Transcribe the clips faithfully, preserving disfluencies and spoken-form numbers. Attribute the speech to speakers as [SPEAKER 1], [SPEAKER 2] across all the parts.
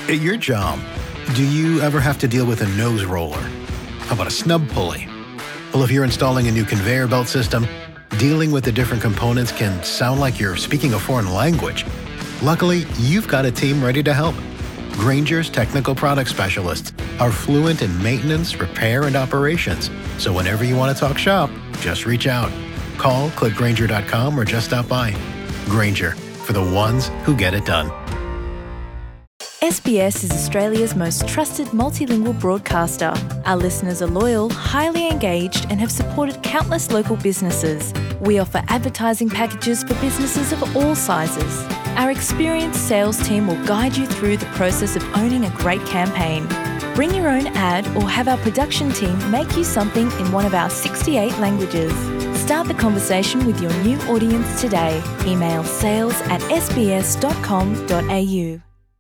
[SPEAKER 1] At your job, do you ever have to deal with a nose roller? How about a snub pulley? Well, if you're installing a new conveyor belt system, dealing with the different components can sound like you're speaking a foreign language. Luckily, you've got a team ready to help. Grainger's technical product specialists are fluent in maintenance, repair, and operations. So whenever you want to talk shop, just reach out. Call, click Grainger dot com, or just stop by. Grainger, for the ones who get it done.
[SPEAKER 2] S B S is Australia's most trusted multilingual broadcaster. Our listeners are loyal, highly engaged, and have supported countless local businesses. We offer advertising packages for businesses of all sizes. Our experienced sales team will guide you through the process of owning a great campaign. Bring your own ad or have our production team make you something in one of our sixty-eight languages. Start the conversation with your new audience today. Email sales at s b s dot com dot a u.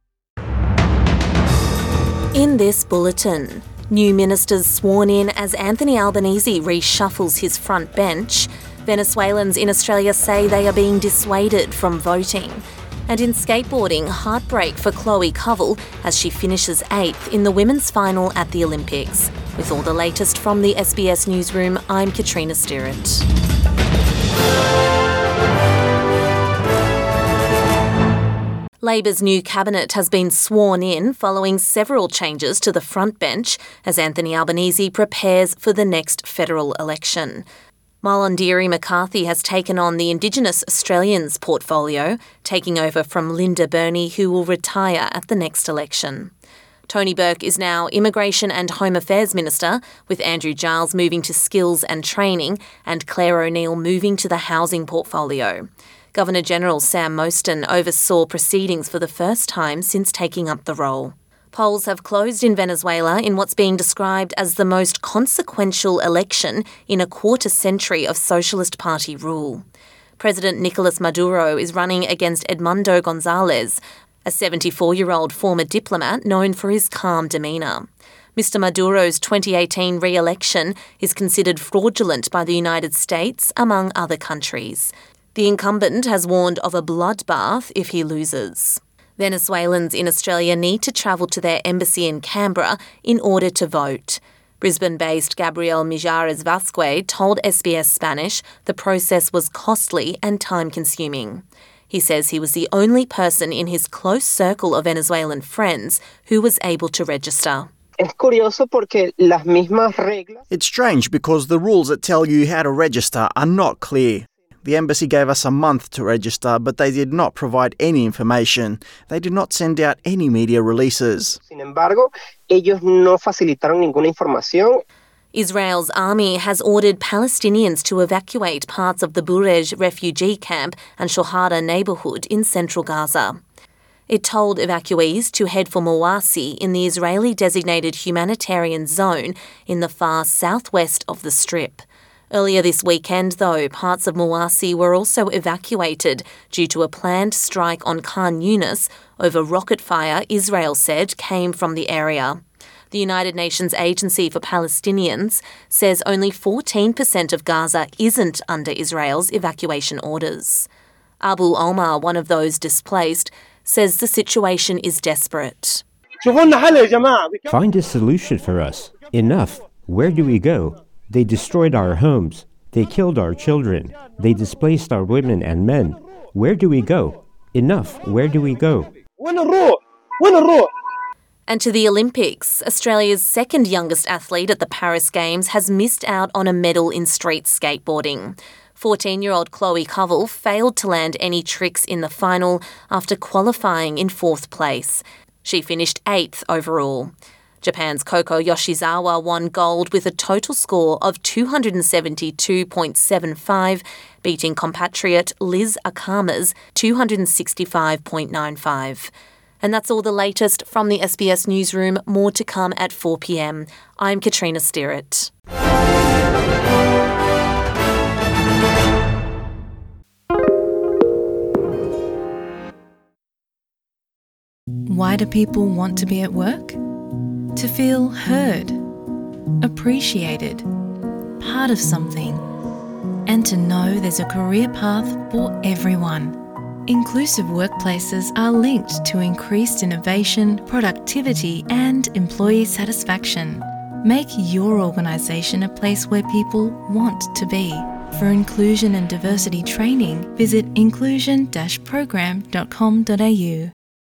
[SPEAKER 3] In this bulletin, new ministers sworn in as Anthony Albanese reshuffles his front bench. Venezuelans in Australia say they are being dissuaded from voting. And in skateboarding, heartbreak for Chloe Covell as she finishes eighth in the women's final at the Olympics. With all the latest from the S B S Newsroom, I'm Katrina Stirrett. Labor's new cabinet has been sworn in following several changes to the front bench as Anthony Albanese prepares for the next federal election. Malarndirri McCarthy has taken on the Indigenous Australians portfolio, taking over from Linda Burney, who will retire at the next election. Tony Burke is now Immigration and Home Affairs Minister, with Andrew Giles moving to Skills and Training and Claire O'Neill moving to the Housing portfolio. Governor-General Sam Mostyn oversaw proceedings for the first time since taking up the role. Polls have closed in Venezuela in what's being described as the most consequential election in a quarter century of Socialist Party rule. President Nicolas Maduro is running against Edmundo Gonzalez, a seventy-four-year-old former diplomat known for his calm demeanour. Mister Maduro's twenty eighteen re-election is considered fraudulent by the United States, among other countries. The incumbent has warned of a bloodbath if he loses. Venezuelans in Australia need to travel to their embassy in Canberra in order to vote. Brisbane-based Gabriel Mijares Vasque told S B S Spanish the process was costly and time-consuming. He says he was the only person in his close circle of Venezuelan friends who was able to register.
[SPEAKER 4] It's strange because the rules that tell you how to register are not clear. The embassy gave us a month to register, but they did not provide any information. They did not send out any media releases.
[SPEAKER 3] Israel's army has ordered Palestinians to evacuate parts of the Burej refugee camp and Shohada neighbourhood in central Gaza. It told evacuees to head for Mawasi in the Israeli-designated humanitarian zone in the far southwest of the Strip. Earlier this weekend, though, parts of Mawasi were also evacuated due to a planned strike on Khan Yunis over rocket fire Israel said came from the area. The United Nations Agency for Palestinians says only fourteen percent of Gaza isn't under Israel's evacuation orders. Abu Omar, one of those displaced, says the situation is desperate.
[SPEAKER 5] Find a solution for us. Enough. Where do we go? They destroyed our homes. They killed our children. They displaced our women and men. Where do we go? Enough. Where do we go?
[SPEAKER 3] And to the Olympics, Australia's second youngest athlete at the Paris Games has missed out on a medal in street skateboarding. fourteen-year-old Chloe Covell failed to land any tricks in the final after qualifying in fourth place. She finished eighth overall. Japan's Koko Yoshizawa won gold with a total score of two hundred seventy-two point seven five, beating compatriot Liz Akama's two hundred sixty-five point nine five. And that's all the latest from the S B S Newsroom. More to come at four p.m. I'm Katrina Stirrett.
[SPEAKER 2] Why do people want to be at work? To feel heard, appreciated, part of something, and to know there's a career path for everyone. Inclusive workplaces are linked to increased innovation, productivity, and employee satisfaction. Make your organisation a place where people want to be. For inclusion and diversity training, visit inclusion dash program dot com dot a u.